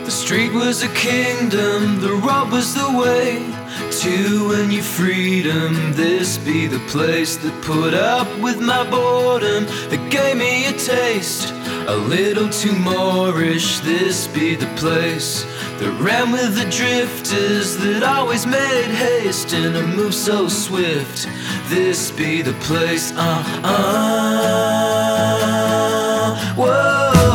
The street was a kingdom, the road was the way to a new freedom. This be the place that put up with my boredom, that gave me a taste a little too Moorish. This be the place that ran with the drifters, that always made haste in a move so swift. This be the place, whoa.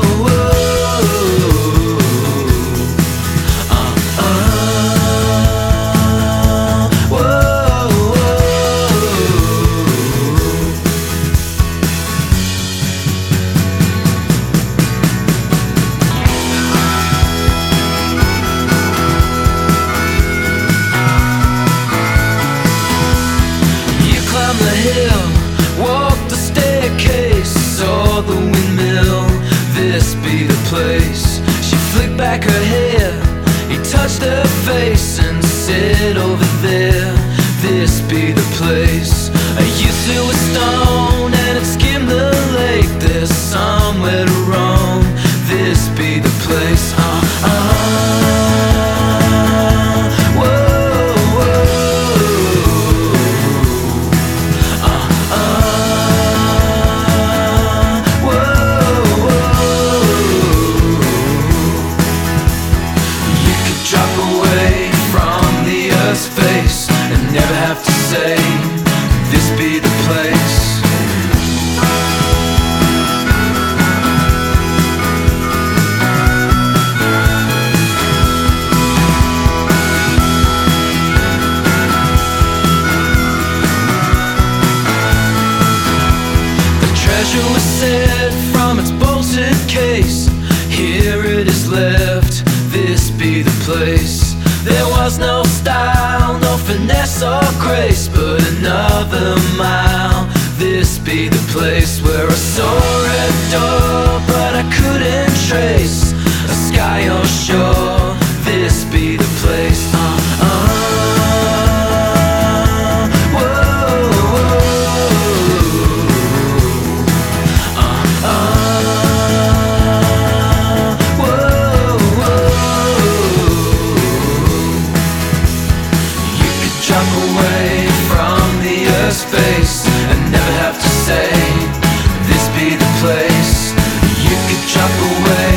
Walk the staircase, saw the windmill. This be the place. She flicked back her hair, he touched her face and said, over there. This be the place. You threw a stone and it skimmed the lake. There's somewhere to roam. This be the place. Face and never have to say, this be the place. The treasure was set from its bolted case. Here it is left, this be the place. There was no style, no finesse or grace, but another mile. This be the place where I saw a door, but I couldn't trace a sky or shore. This be the place. Away from the earth's face and never have to say, this be the place. You could drop away